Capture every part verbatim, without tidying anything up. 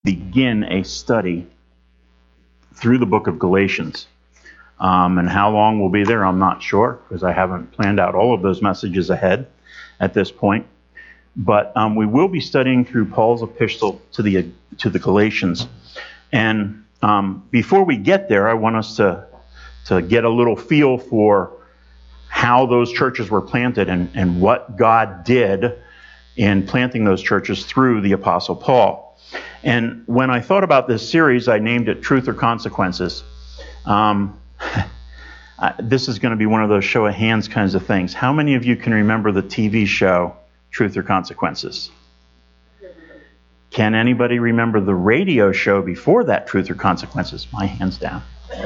begin a study through the book of Galatians. Um, and how long we'll be there, I'm not sure, because I haven't planned out all of those messages ahead at this point. But um, we will be studying through Paul's epistle to the to the Galatians. And um, before we get there, I want us to, to get a little feel for how those churches were planted and, and what God did in planting those churches through the Apostle Paul. And when I thought about this series, I named it Truth or Consequences. Um, this is going to be one of those show of hands kinds of things. How many of you can remember the T V show Truth or Consequences? Can anybody remember the radio show before that, Truth or Consequences? My hand's down.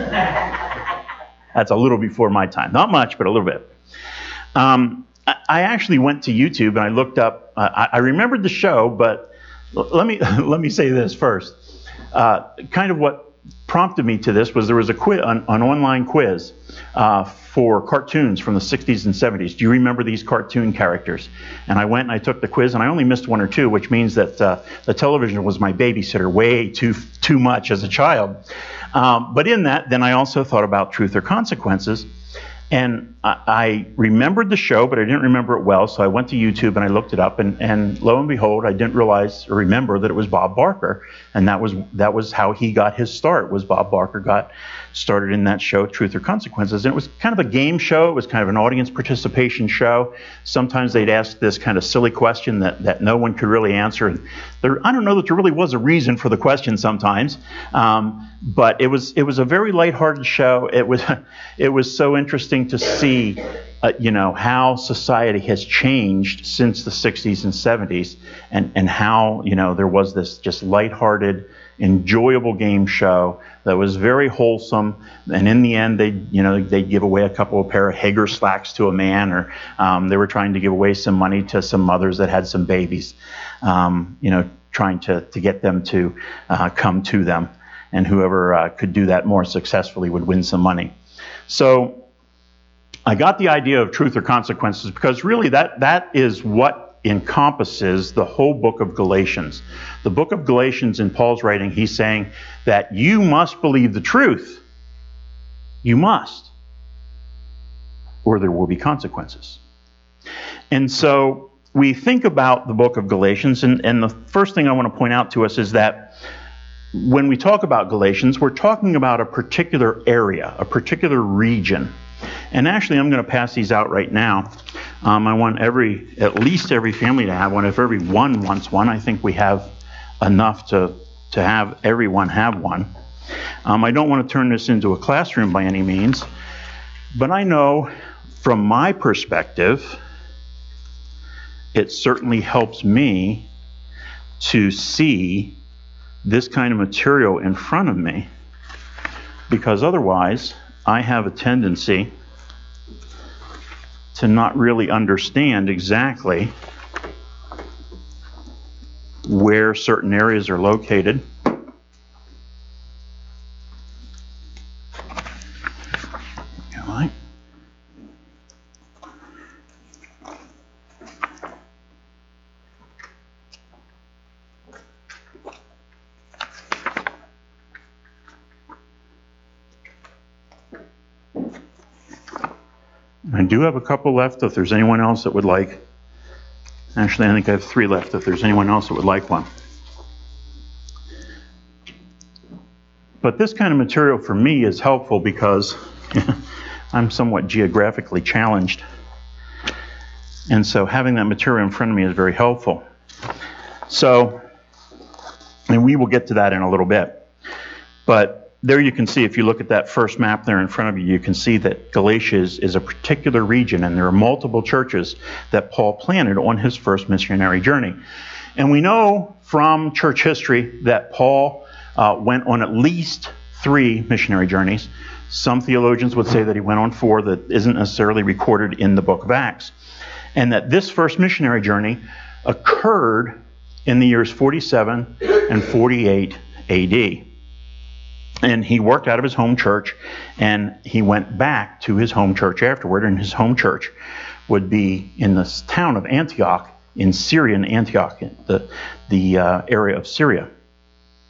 That's a little before my time. Not much, but a little bit. Um, I actually went to YouTube and I looked up, uh, I, I remembered the show, but let me let me say this first. Uh, kind of what prompted me to this was there was a quiz, an, an online quiz uh, for cartoons from the sixties and seventies. Do you remember these cartoon characters? And I went and I took the quiz, and I only missed one or two, which means that uh, the television was my babysitter way too too much as a child. Um, but in that, then I also thought about Truth or Consequences. And I, I remembered the show, but I didn't remember it well, so I went to YouTube and I looked it up, and, and lo and behold, I didn't realize or remember that it was Bob Barker, and that was that was how he got his start. Was Bob Barker got started in that show, Truth or Consequences, and it was kind of a game show. It was kind of an audience participation show. Sometimes they'd ask this kind of silly question that, that no one could really answer. And there, I don't know that there really was a reason for the question sometimes, um, but it was it was a very lighthearted show. It was it was so interesting to see, uh, you know, how society has changed since the sixties and seventies, and, and how, you know, there was this just lighthearted, enjoyable game show that was very wholesome. And in the end, they, you know, they'd give away a couple of pair of Hager slacks to a man, or um, they were trying to give away some money to some mothers that had some babies, um, you know, trying to, to get them to uh, come to them. And whoever uh, could do that more successfully would win some money. So I got the idea of Truth or Consequences because really that that is what encompasses the whole book of Galatians. The book of Galatians, in Paul's writing, he's saying that you must believe the truth. You must. Or there will be consequences. And so we think about the book of Galatians, and, and the first thing I want to point out to us is that when we talk about Galatians, we're talking about a particular area, a particular region. And actually, I'm going to pass these out right now. Um, I want every, at least every family to have one. If everyone wants one, I think we have enough to, to have everyone have one. Um, I don't want to turn this into a classroom by any means, but I know from my perspective, it certainly helps me to see this kind of material in front of me, because otherwise I have a tendency to not really understand exactly where certain areas are located. Right. I do have a couple left if there's anyone else that would like. Actually, I think I have three left if there's anyone else that would like one. But this kind of material for me is helpful because I'm somewhat geographically challenged. And so having that material in front of me is very helpful. So, and we will get to that in a little bit. But there you can see, if you look at that first map there in front of you, you can see that Galatia is, is a particular region, and there are multiple churches that Paul planted on his first missionary journey. And we know from church history that Paul uh, went on at least three missionary journeys. Some theologians would say that he went on four that isn't necessarily recorded in the book of Acts. And that this first missionary journey occurred in the years forty-seven and forty-eight A D. And he worked out of his home church, and he went back to his home church afterward, and his home church would be in the town of Antioch, in Syrian Antioch, the, the uh, area of Syria.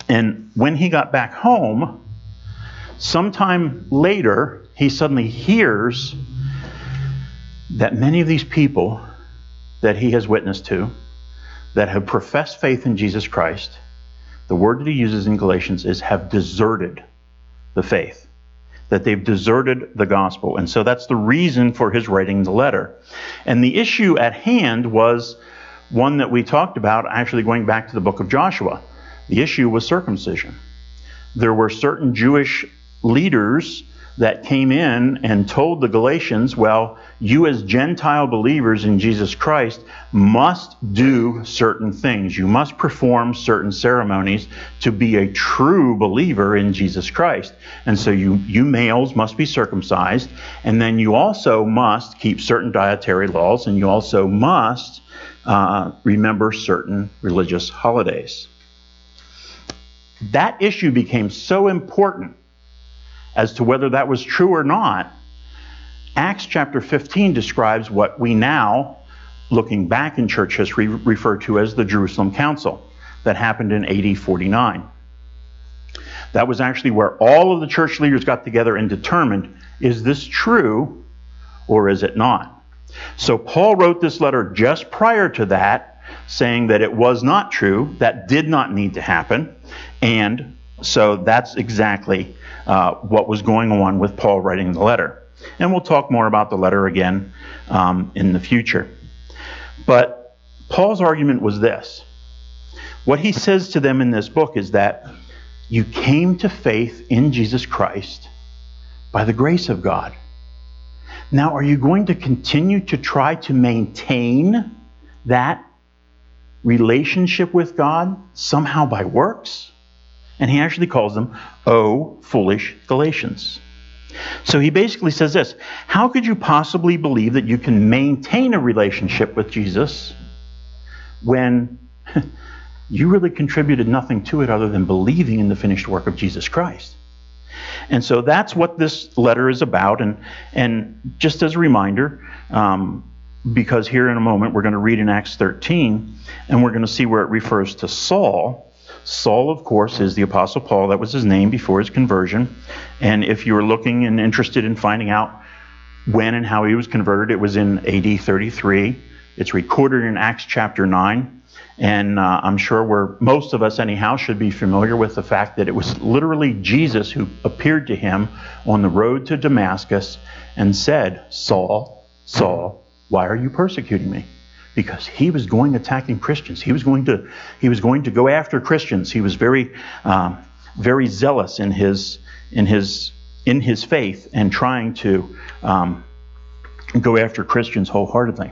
And when he got back home, sometime later, he suddenly hears that many of these people that he has witnessed to, that have professed faith in Jesus Christ, the word that he uses in Galatians is have deserted the faith, that they've deserted the gospel. And so that's the reason for his writing the letter. And the issue at hand was one that we talked about actually going back to the book of Joshua. The issue was circumcision. There were certain Jewish leaders that came in and told the Galatians, well, you as Gentile believers in Jesus Christ must do certain things. You must perform certain ceremonies to be a true believer in Jesus Christ. And so you, you males must be circumcised, and then you also must keep certain dietary laws, and you also must uh, remember certain religious holidays. That issue became so important as to whether that was true or not. Acts chapter fifteen describes what we now, looking back in church history, refer to as the Jerusalem Council that happened in A D forty-nine. That was actually where all of the church leaders got together and determined, is this true or is it not? So Paul wrote this letter just prior to that, saying that it was not true, that did not need to happen, and so that's exactly uh, what was going on with Paul writing the letter. And we'll talk more about the letter again um, in the future. But Paul's argument was this. What he says to them in this book is that you came to faith in Jesus Christ by the grace of God. Now, are you going to continue to try to maintain that relationship with God somehow by works? And he actually calls them, "O foolish Galatians." So he basically says this: how could you possibly believe that you can maintain a relationship with Jesus when you really contributed nothing to it other than believing in the finished work of Jesus Christ? And so that's what this letter is about. And, and just as a reminder, um, because here in a moment we're going to read in Acts thirteen, and we're going to see where it refers to Saul. Saul, of course, is the Apostle Paul. That was his name before his conversion. And if you were looking and interested in finding out when and how he was converted, it was in A D thirty-three. It's recorded in Acts chapter nine. And uh, I'm sure we're, most of us anyhow should be familiar with the fact that it was literally Jesus who appeared to him on the road to Damascus and said, "Saul, Saul, why are you persecuting me?" Because he was going attacking Christians. He was going to he was going to go after Christians. He was very um, very zealous in his in his in his faith and trying to um, go after Christians wholeheartedly.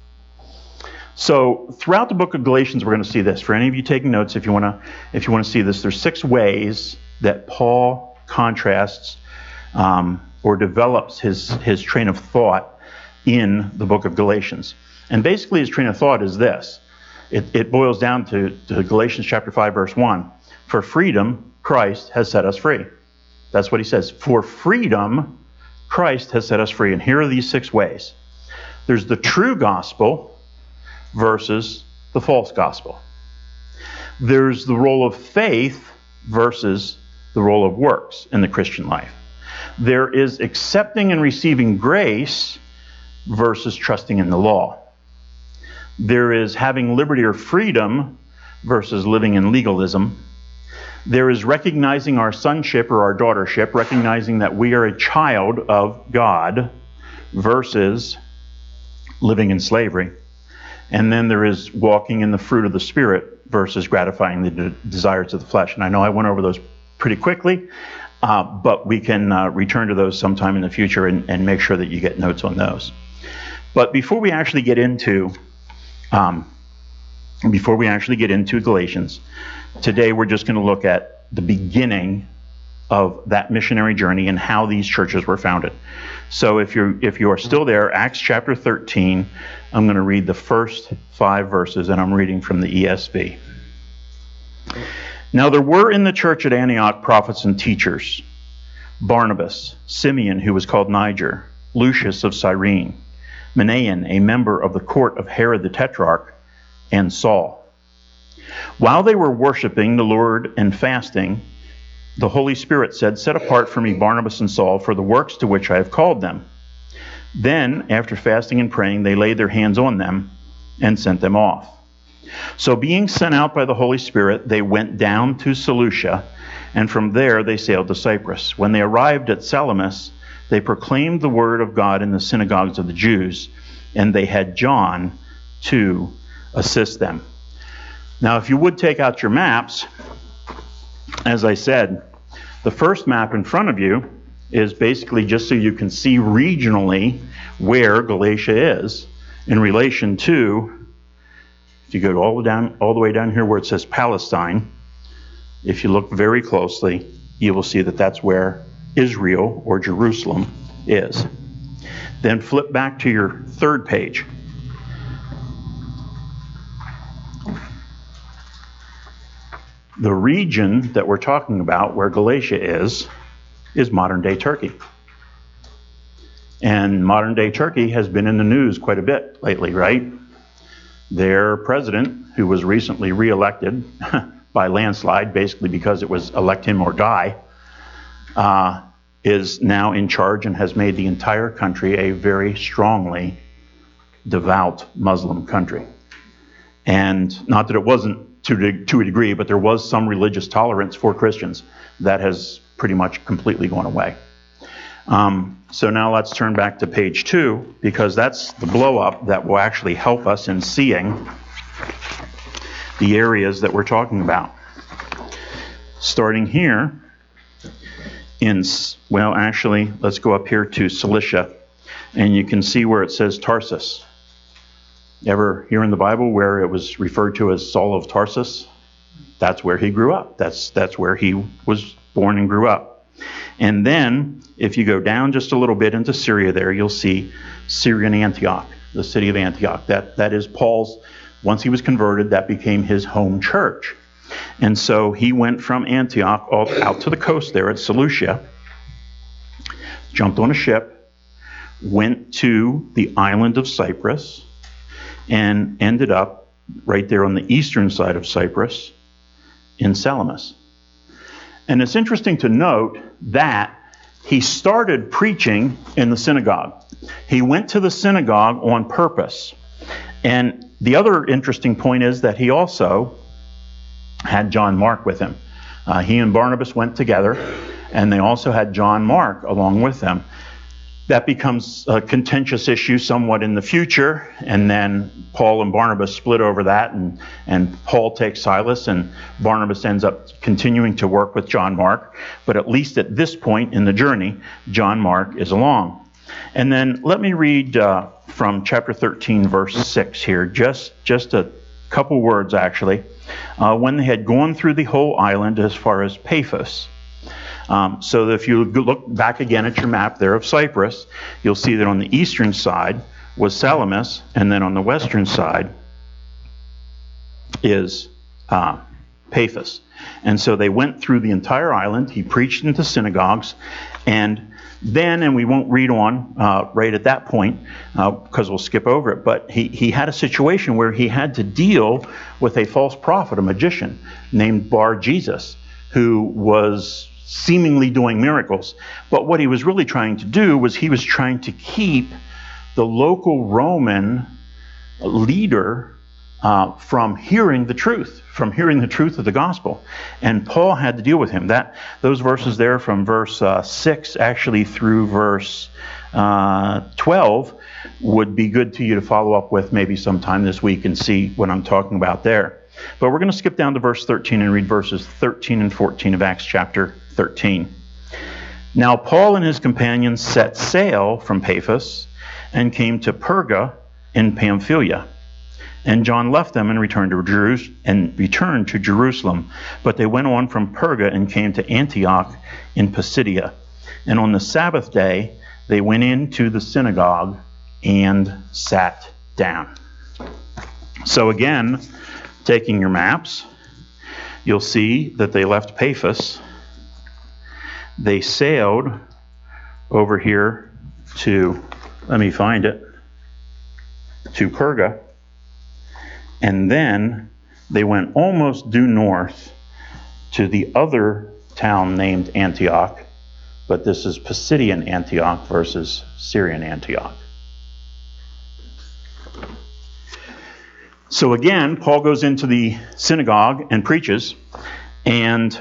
So throughout the book of Galatians, we're going to see this. For any of you taking notes, if you want to if you want to see this, there's six ways that Paul contrasts um, or develops his his train of thought in the book of Galatians. And basically his train of thought is this. It, it boils down to, to Galatians chapter five, verse one. For freedom, Christ has set us free. That's what he says. For freedom, Christ has set us free. And here are these six ways. There's the true gospel versus the false gospel. There's the role of faith versus the role of works in the Christian life. There is accepting and receiving grace versus trusting in the law. There is having liberty or freedom versus living in legalism. There is recognizing our sonship or our daughtership, recognizing that we are a child of God versus living in slavery. And then there is walking in the fruit of the Spirit versus gratifying the de- desires of the flesh. And I know I went over those pretty quickly, uh, but we can uh, return to those sometime in the future and, and make sure that you get notes on those. But before we actually get into Um, before we actually get into Galatians, today we're just going to look at the beginning of that missionary journey and how these churches were founded. So if you're if you are still there, Acts chapter thirteen, I'm going to read the first five verses, and I'm reading from the E S V. Now there were in the church at Antioch prophets and teachers: Barnabas, Simeon, who was called Niger, Lucius of Cyrene, Manaen, a member of the court of Herod the Tetrarch, and Saul. While they were worshiping the Lord and fasting, the Holy Spirit said, "Set apart for me Barnabas and Saul for the works to which I have called them." Then, after fasting and praying, they laid their hands on them and sent them off. So being sent out by the Holy Spirit, they went down to Seleucia, and from there they sailed to Cyprus. When they arrived at Salamis, they proclaimed the word of God in the synagogues of the Jews, and they had John to assist them. Now, if you would take out your maps, as I said, the first map in front of you is basically just so you can see regionally where Galatia is in relation to, if you go all the, down, all the way down here where it says Palestine, if you look very closely, you will see that that's where Israel or Jerusalem is. Then flip back to your third page. The region that we're talking about, where Galatia is, is modern-day Turkey. And modern-day Turkey has been in the news quite a bit lately, right? Their president, who was recently re-elected by landslide, basically because it was elect him or die, uh, is now in charge and has made the entire country a very strongly devout Muslim country. And not that it wasn't to, to a degree, but there was some religious tolerance for Christians that has pretty much completely gone away. Um, so now let's turn back to page two, because that's the blow-up that will actually help us in seeing the areas that we're talking about. Starting here in, well, actually, let's go up here to Cilicia, and you can see where it says Tarsus. Ever hear in the Bible where it was referred to as Saul of Tarsus? That's where he grew up. That's that's where he was born and grew up. And then, if you go down just a little bit into Syria there, you'll see Syrian Antioch, the city of Antioch. That that is Paul's, once he was converted, that became his home church. And so he went from Antioch all out to the coast there at Seleucia, jumped on a ship, went to the island of Cyprus, and ended up right there on the eastern side of Cyprus in Salamis. And it's interesting to note that he started preaching in the synagogue. He went to the synagogue on purpose. And the other interesting point is that he also had John Mark with him. Uh, he and Barnabas went together, and they also had John Mark along with them. That becomes a contentious issue somewhat in the future, and then Paul and Barnabas split over that, and, and Paul takes Silas, and Barnabas ends up continuing to work with John Mark. But at least at this point in the journey, John Mark is along. And then let me read uh, from chapter thirteen, verse six here, just, just a couple words actually. Uh, when they had gone through the whole island as far as Paphos. Um, so that if you look back again at your map there of Cyprus, you'll see that on the eastern side was Salamis, and then on the western side is uh, Paphos. And so they went through the entire island. He preached into synagogues, and then, and we won't read on uh, right at that point because uh, we'll skip over it, but he, he had a situation where he had to deal with a false prophet, a magician named Bar-Jesus, who was seemingly doing miracles. But what he was really trying to do was he was trying to keep the local Roman leader uh, from hearing the truth, from hearing the truth of the gospel. And Paul had to deal with him. That those verses there from verse uh, six actually through verse uh, twelve would be good to you to follow up with maybe sometime this week and see what I'm talking about there. But we're going to skip down to verse thirteen and read verses thirteen and fourteen of Acts chapter thirteen. Now Paul and his companions set sail from Paphos and came to Perga in Pamphylia. And John left them and returned to Jerus- and returned to Jerusalem. But they went on from Perga and came to Antioch in Pisidia. And on the Sabbath day they went into the synagogue and sat down. So again, taking your maps, you'll see that they left Paphos. They sailed over here to, let me find it, to Perga. And then they went almost due north to the other town named Antioch, but this is Pisidian Antioch versus Syrian Antioch. So again, Paul goes into the synagogue and preaches, and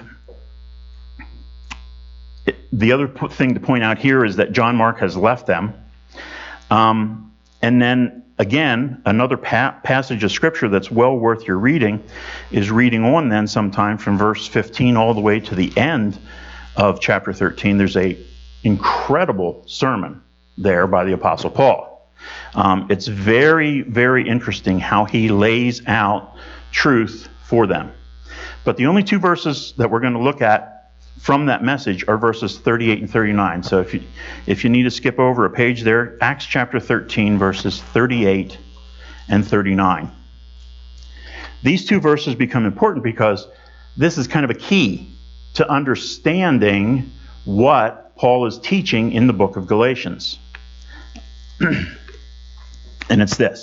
the other thing to point out here is that John Mark has left them. Um, and then, again, another pa- passage of Scripture that's well worth your reading is reading on then sometime from verse fifteen all the way to the end of chapter thirteen. There's a incredible sermon there by the Apostle Paul. Um, it's very, very interesting how he lays out truth for them. But the only two verses that we're going to look at from that message are verses thirty-eight and thirty-nine. So if you if you need to skip over a page there, Acts chapter thirteen, verses thirty-eight and thirty-nine. These two verses become important because this is kind of a key to understanding what Paul is teaching in the book of Galatians. And it's this.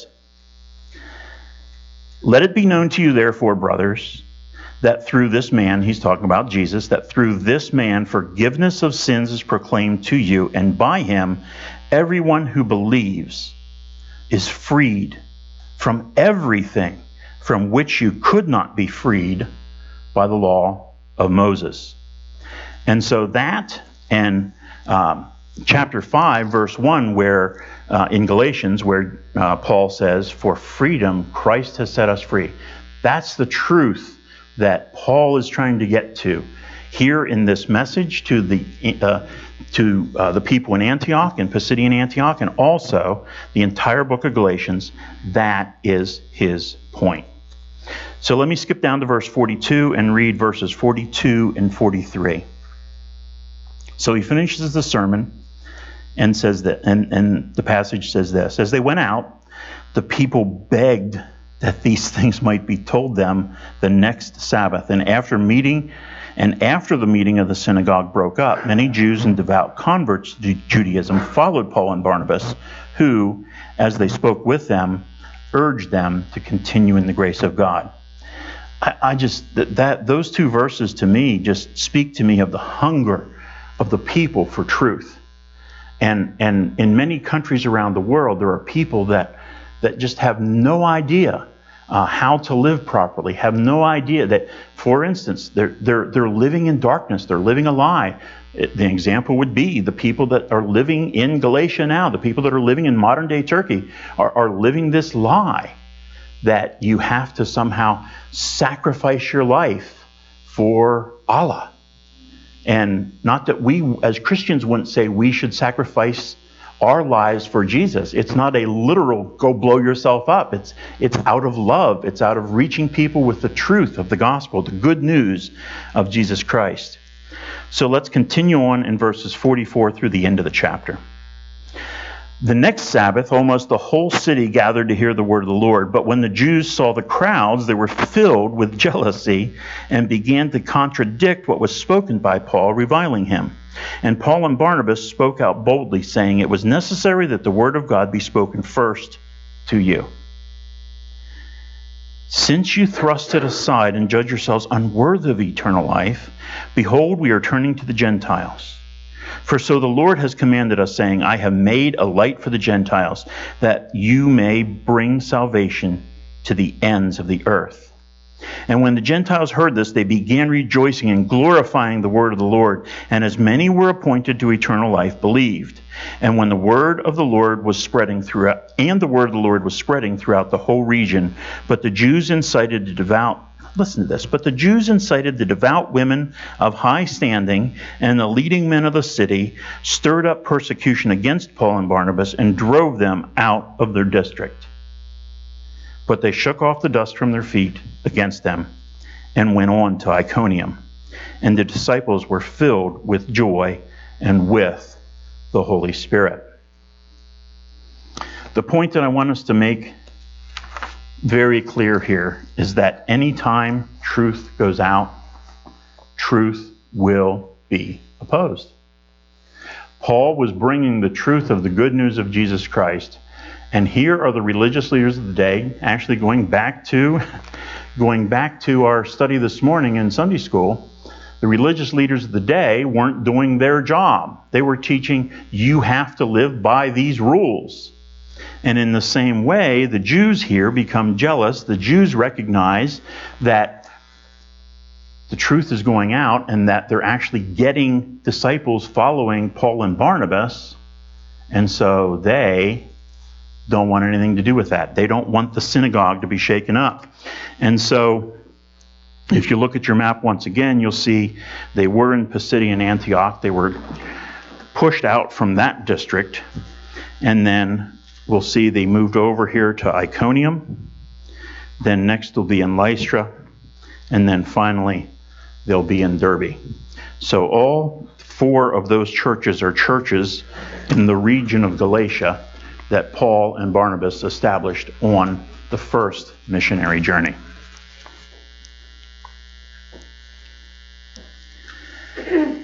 Let it be known to you, therefore, brothers, that through this man, he's talking about Jesus, that through this man forgiveness of sins is proclaimed to you, and by him everyone who believes is freed from everything from which you could not be freed by the law of Moses. And so that and um, chapter five, verse one, where uh, in Galatians, where uh, Paul says, for freedom Christ has set us free. That's the truth that Paul is trying to get to here in this message to the uh, to uh, the people in Antioch, in Pisidian Antioch, and also the entire book of Galatians. That is his point. So let me skip down to verse forty-two and read verses forty-two and forty-three. So he finishes the sermon and says that, and, and the passage says this: as they went out, the people begged that these things might be told them the next Sabbath. And after meeting, and after the meeting of the synagogue broke up, many Jews and devout converts to Judaism followed Paul and Barnabas, who, as they spoke with them, urged them to continue in the grace of God. I, I just, that, that those two verses to me just speak to me of the hunger of the people for truth. And, and in many countries around the world, there are people that that just have no idea uh, how to live properly, have no idea that, for instance, they're, they're, they're living in darkness, they're living a lie. It, the example would be the people that are living in Galatia now, the people that are living in modern-day Turkey are, are living this lie that you have to somehow sacrifice your life for Allah. And not that we, as Christians, wouldn't say we should sacrifice our lives for Jesus. It's not a literal go blow yourself up. It's it's out of love. It's out of reaching people with the truth of the gospel, the good news of Jesus Christ. So let's continue on in verses forty-four through the end of the chapter. The next Sabbath, almost the whole city gathered to hear the word of the Lord. But when the Jews saw the crowds, they were filled with jealousy and began to contradict what was spoken by Paul, reviling him. And Paul and Barnabas spoke out boldly, saying, it was necessary that the word of God be spoken first to you. Since you thrust it aside and judge yourselves unworthy of eternal life, behold, we are turning to the Gentiles. For so the Lord has commanded us, saying, I have made a light for the Gentiles, that you may bring salvation to the ends of the earth. And when the Gentiles heard this, they began rejoicing and glorifying the word of the Lord. And as many were appointed to eternal life believed. And when the word of the Lord was spreading throughout, and the word of the Lord was spreading throughout the whole region, but the Jews incited the devout. Listen to this. But the Jews incited the devout women of high standing and the leading men of the city, stirred up persecution against Paul and Barnabas, and drove them out of their district. But they shook off the dust from their feet against them and went on to Iconium. And the disciples were filled with joy and with the Holy Spirit. The point that I want us to make very clear here is that anytime truth goes out, truth will be opposed. Paul was bringing the truth of the good news of Jesus Christ, and here are the religious leaders of the day actually going back to going back to our study this morning in Sunday school, the religious leaders of the day weren't doing their job. They were teaching, you have to live by these rules. And in the same way, the Jews here become jealous. The Jews recognize that the truth is going out and that they're actually getting disciples following Paul and Barnabas. And so they don't want anything to do with that. They don't want the synagogue to be shaken up. And so if you look at your map once again, you'll see they were in Pisidian Antioch. They were pushed out from that district. And then we'll see they moved over here to Iconium. Then next they'll be in Lystra. And then finally they'll be in Derbe. So all four of those churches are churches in the region of Galatia that Paul and Barnabas established on the first missionary journey. A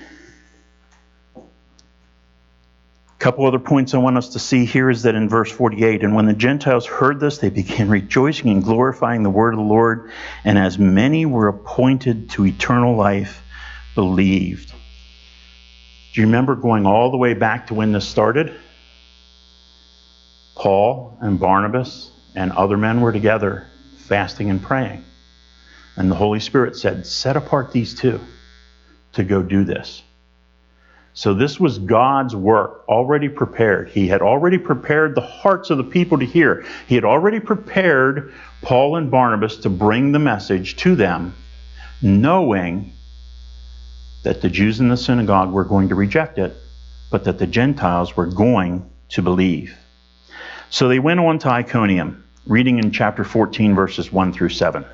couple other points I want us to see here is that in verse forty-eight, and when the Gentiles heard this, they began rejoicing and glorifying the word of the Lord, and as many were appointed to eternal life, believed. Do you remember going all the way back to when this started? Paul and Barnabas and other men were together fasting and praying. And the Holy Spirit said, set apart these two to go do this. So this was God's work already prepared. He had already prepared the hearts of the people to hear. He had already prepared Paul and Barnabas to bring the message to them, knowing that the Jews in the synagogue were going to reject it, but that the Gentiles were going to believe. So they went on to Iconium, reading in chapter fourteen, verses one through seven.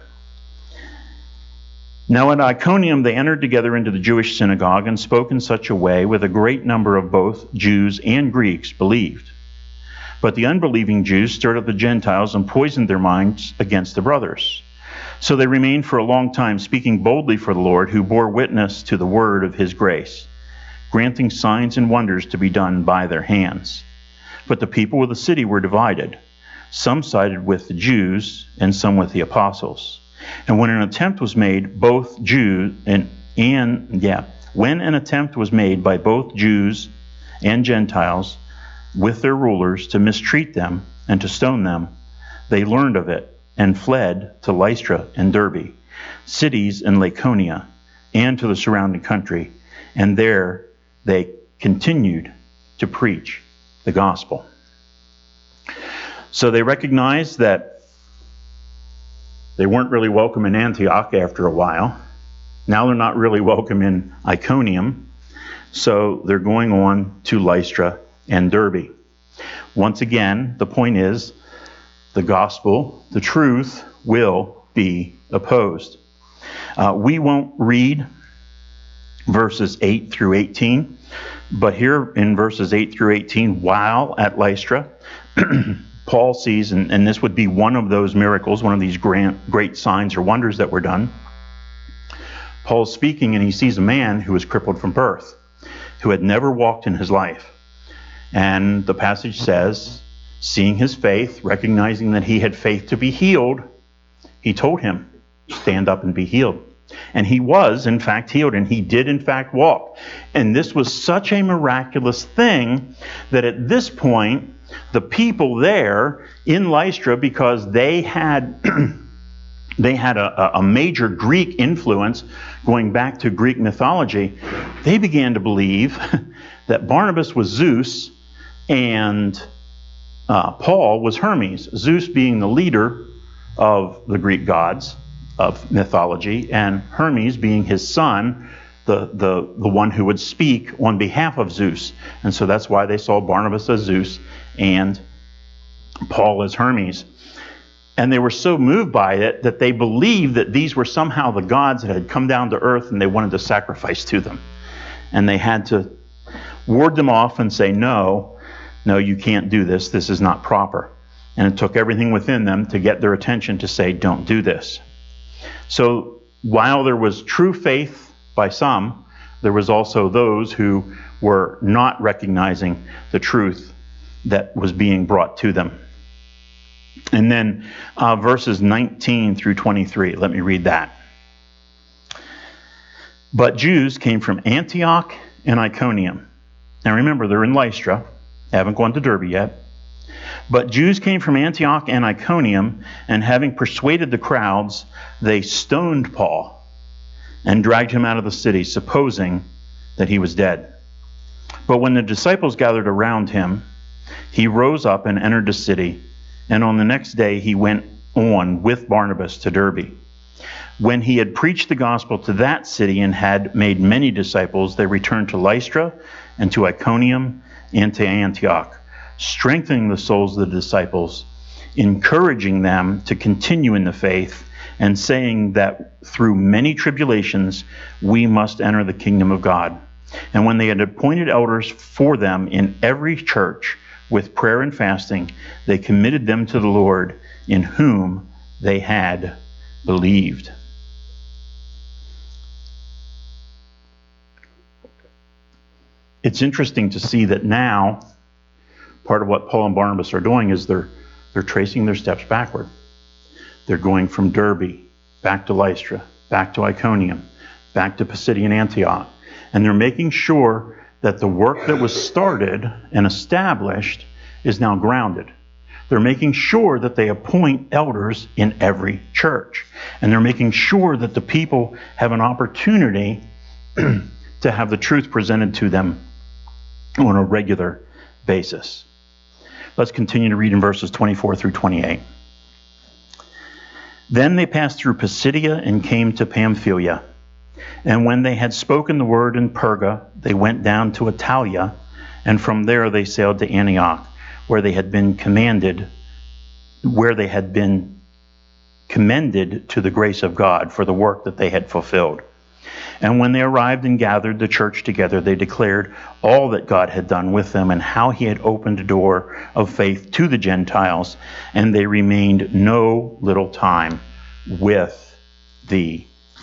Now at Iconium they entered together into the Jewish synagogue and spoke in such a way with a great number of both Jews and Greeks believed. But the unbelieving Jews stirred up the Gentiles and poisoned their minds against the brothers. So they remained for a long time, speaking boldly for the Lord, who bore witness to the word of his grace, granting signs and wonders to be done by their hands. But the people of the city were divided. Some sided with the Jews and some with the apostles. And when an attempt was made, both Jews and, and yeah, when an attempt was made by both Jews and Gentiles with their rulers to mistreat them and to stone them, they learned of it and fled to Lystra and Derbe, cities in Laconia, and to the surrounding country. And there they continued to preach the gospel. So they recognized that they weren't really welcome in Antioch after a while. Now they're not really welcome in Iconium. So they're going on to Lystra and Derbe. Once again, the point is, the gospel, the truth, will be opposed. Uh, we won't read verses eight through eighteen, but here in verses eight through eighteen, while at Lystra, Paul sees, and, and this would be one of those miracles, one of these grand, great signs or wonders that were done. Paul's speaking and he sees a man who was crippled from birth, who had never walked in his life. And the passage says, seeing his faith, recognizing that he had faith to be healed, he told him, stand up and be healed. And he was, in fact, healed, and he did, in fact, walk. And this was such a miraculous thing that at this point, the people there in Lystra, because they had they had a, a major Greek influence going back to Greek mythology, they began to believe that Barnabas was Zeus and uh, Paul was Hermes, Zeus being the leader of the Greek gods of mythology, and Hermes being his son, the, the, the one who would speak on behalf of Zeus. And so that's why they saw Barnabas as Zeus and Paul as Hermes. And they were so moved by it that they believed that these were somehow the gods that had come down to earth and they wanted to sacrifice to them. And they had to ward them off and say, no, no, you can't do this. This is not proper. And it took everything within them to get their attention to say, don't do this. So while there was true faith by some, there was also those who were not recognizing the truth that was being brought to them. And then uh, verses nineteen through twenty-three. Let me read that. But Jews came from Antioch and Iconium. Now remember, they're in Lystra. They haven't gone to Derbe yet. But Jews came from Antioch and Iconium, and having persuaded the crowds, they stoned Paul and dragged him out of the city, supposing that he was dead. But when the disciples gathered around him, he rose up and entered the city, and on the next day he went on with Barnabas to Derbe. When he had preached the gospel to that city and had made many disciples, they returned to Lystra and to Iconium and to Antioch, strengthening the souls of the disciples, encouraging them to continue in the faith, and saying that through many tribulations we must enter the kingdom of God. And when they had appointed elders for them in every church with prayer and fasting, they committed them to the Lord, in whom they had believed. It's interesting to see that now part of what Paul and Barnabas are doing is they're they're tracing their steps backward. They're going from Derbe back to Lystra, back to Iconium, back to Pisidian Antioch, and they're making sure that the work that was started and established is now grounded. They're making sure that they appoint elders in every church, and they're making sure that the people have an opportunity to have the truth presented to them on a regular basis. Let's continue to read in verses twenty-four through twenty-eight. Then they passed through Pisidia and came to Pamphylia. And when they had spoken the word in Perga, they went down to Attalia, and from there they sailed to Antioch, where they had been commanded, where they had been commended to the grace of God for the work that they had fulfilled. And when they arrived and gathered the church together, they declared all that God had done with them and how he had opened a door of faith to the Gentiles, and they remained no little time with the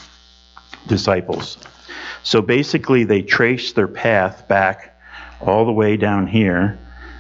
disciples. So basically they traced their path back all the way down here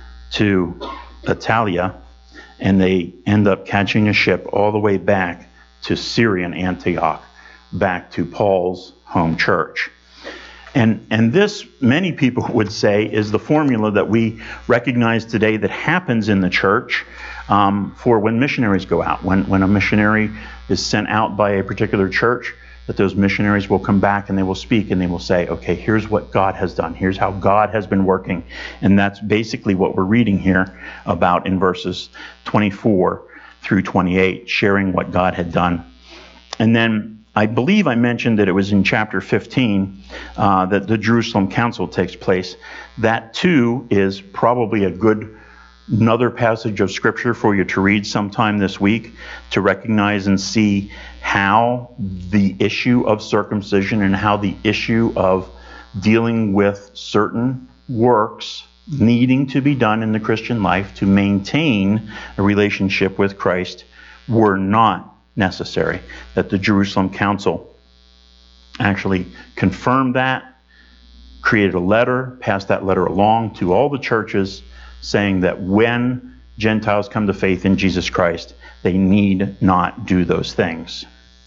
to Attalia, and they end up catching a ship all the way back to Syrian Antioch, back to Paul's home church. And and this, many people would say, is the formula that we recognize today that happens in the church um, for when missionaries go out. When, when a missionary is sent out by a particular church, that those missionaries will come back and they will speak and they will say, okay, here's what God has done. Here's how God has been working. And that's basically what we're reading here about in verses twenty-four through twenty-eight, sharing what God had done. And then I believe I mentioned that it was in chapter fifteen uh, that the Jerusalem Council takes place. That too is probably a good another passage of scripture for you to read sometime this week to recognize and see how the issue of circumcision and how the issue of dealing with certain works needing to be done in the Christian life to maintain a relationship with Christ were not necessary. That the Jerusalem Council actually confirmed that, created a letter, passed that letter along to all the churches, saying that when Gentiles come to faith in Jesus Christ, they need not do those things.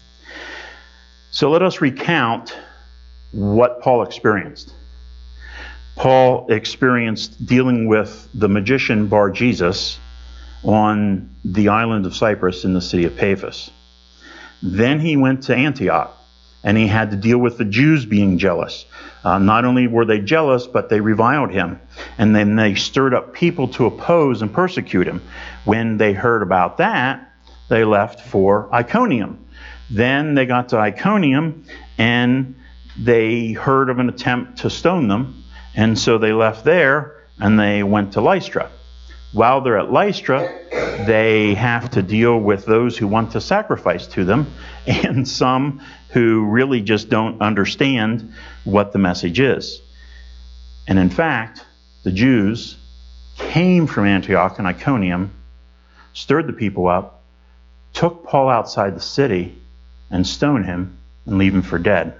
So let us recount what Paul experienced. Paul experienced dealing with the magician Bar-Jesus on the island of Cyprus in the city of Paphos. Then he went to Antioch, and he had to deal with the Jews being jealous. Uh, not only were they jealous, but they reviled him. And then they stirred up people to oppose and persecute him. When they heard about that, they left for Iconium. Then they got to Iconium, and they heard of an attempt to stone them. And so they left there, and they went to Lystra. While they're at Lystra, they have to deal with those who want to sacrifice to them, and some who really just don't understand what the message is. And in fact, the Jews came from Antioch and Iconium, stirred the people up, took Paul outside the city, and stoned him and leave him for dead.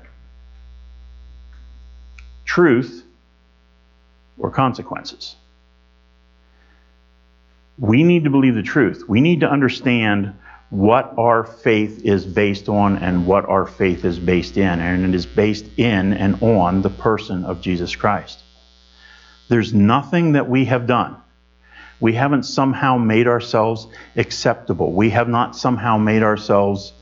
Truth or consequences? we need to believe the truth. We need to understand what our faith is based on and what our faith is based in. And it is based in and on the person of Jesus Christ. There's nothing that we have done. We haven't somehow made ourselves acceptable. We have not somehow made ourselves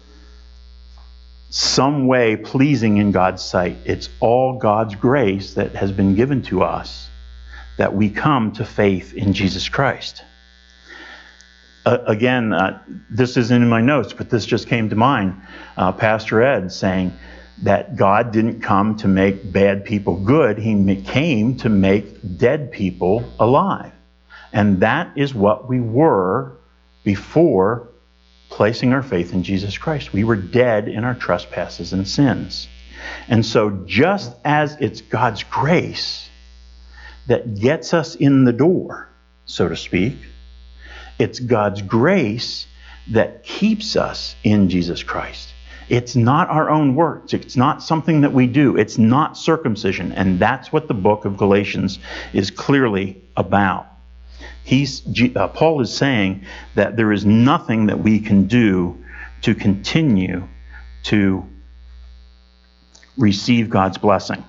some way pleasing in God's sight. It's all God's grace that has been given to us that we come to faith in Jesus Christ. Uh, again, uh, this isn't in my notes, but this just came to mind. Uh, Pastor Ed saying that God didn't come to make bad people good. He came to make dead people alive. And that is what we were before placing our faith in Jesus Christ. We were dead in our trespasses and sins. And so just as it's God's grace that gets us in the door, so to speak, it's God's grace that keeps us in Jesus Christ. It's not our own works. It's not something that we do. It's not circumcision. And that's what the book of Galatians is clearly about. He's, uh, Paul is saying that there is nothing that we can do to continue to receive God's blessing.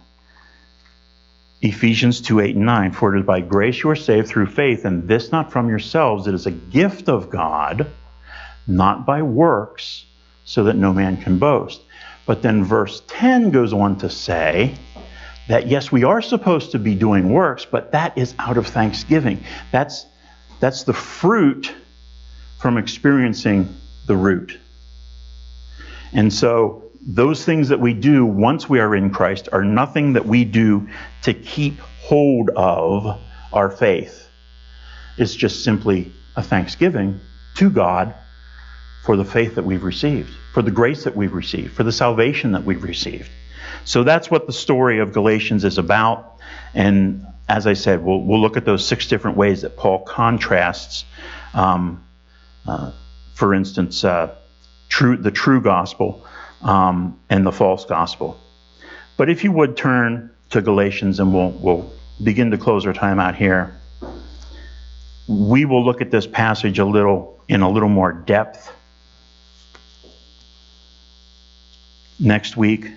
Ephesians two, eight, and nine, for it is by grace you are saved through faith, and this not from yourselves. It is a gift of God, not by works, so that no man can boast. But then verse ten goes on to say that yes, we are supposed to be doing works, but that is out of thanksgiving. That's, that's the fruit from experiencing the root. And so those things that we do once we are in Christ are nothing that we do to keep hold of our faith. It's just simply a thanksgiving to God for the faith that we've received, for the grace that we've received, for the salvation that we've received. So that's what the story of Galatians is about. And as I said, we'll, we'll look at those six different ways that Paul contrasts, um, uh, for instance, uh, true, the true gospel um, and the false gospel. But if you would turn to Galatians, and we'll, we'll begin to close our time out here, we will look at this passage a little in a little more depth next week.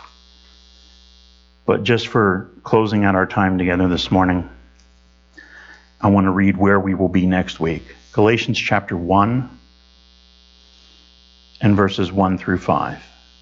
But just for closing out our time together this morning, I want to read where we will be next week. Galatians chapter one and verses one through five.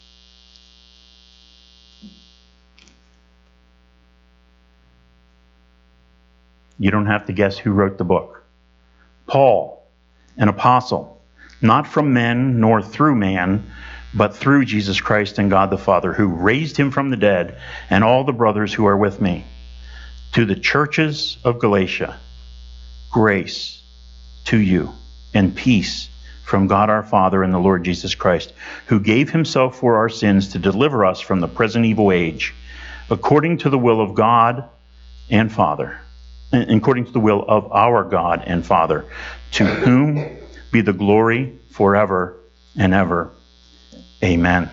You don't have to guess who wrote the book. Paul, an apostle, not from men nor through man, but through Jesus Christ and God the Father, who raised him from the dead, and all the brothers who are with me. To the churches of Galatia, grace to you and peace from God our Father and the Lord Jesus Christ, who gave himself for our sins to deliver us from the present evil age, according to the will of God and Father, according to the will of our God and Father, to whom be the glory forever and ever. Amen.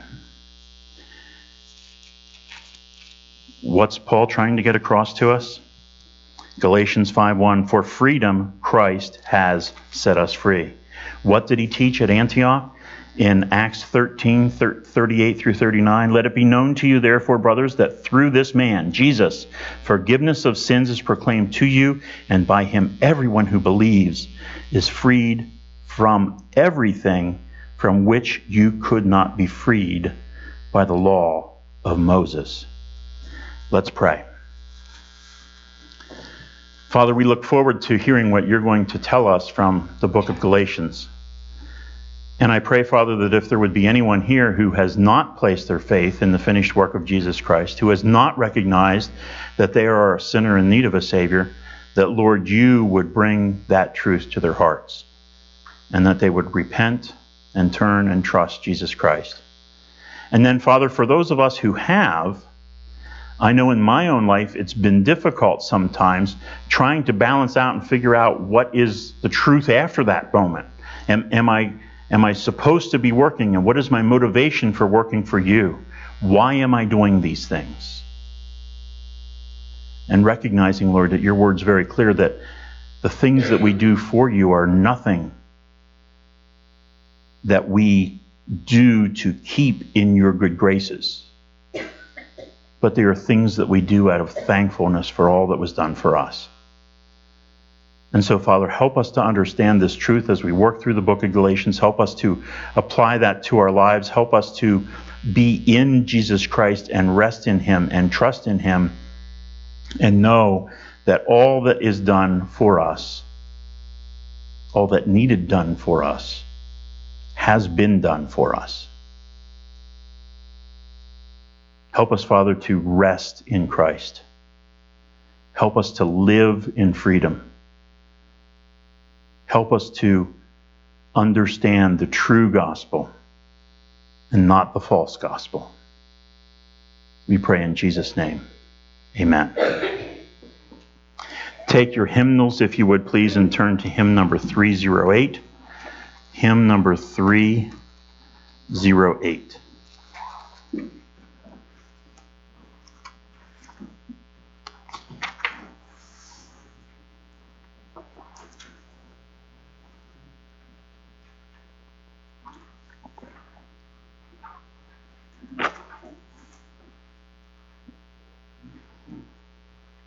What's Paul trying to get across to us? Galatians five one, for freedom Christ has set us free. What did he teach at Antioch? In Acts thirteen, thirty-eight through thirty-nine, let it be known to you, therefore, brothers, that through this man, Jesus, forgiveness of sins is proclaimed to you, and by him everyone who believes is freed from everything from which you could not be freed by the law of Moses. Let's pray. Father, we look forward to hearing what you're going to tell us from the book of Galatians. And I pray, Father, that if there would be anyone here who has not placed their faith in the finished work of Jesus Christ, who has not recognized that they are a sinner in need of a Savior, that, Lord, you would bring that truth to their hearts, and that they would repent and turn and trust Jesus Christ. And then, Father, for those of us who have, I know in my own life it's been difficult sometimes trying to balance out and figure out what is the truth after that moment. Am, am I am I supposed to be working, and what is my motivation for working for you? Why am I doing these things? And recognizing, Lord, that your word's very clear that The things that we do for you are nothing that we do to keep in your good graces, but they are things that we do out of thankfulness for all that was done for us. And so, Father, help us to understand this truth as we work through the book of Galatians. Help us to apply that to our lives. Help us to be in Jesus Christ and rest in him and trust in him and know that all that is done for us, all that needed done for us, has been done for us. Help us, Father, to rest in Christ. Help us to live in freedom. Help us to understand the true gospel and not the false gospel. We pray in Jesus' name. Amen. Take your hymnals, if you would please, and turn to hymn number three oh eight. Hymn number three oh eight.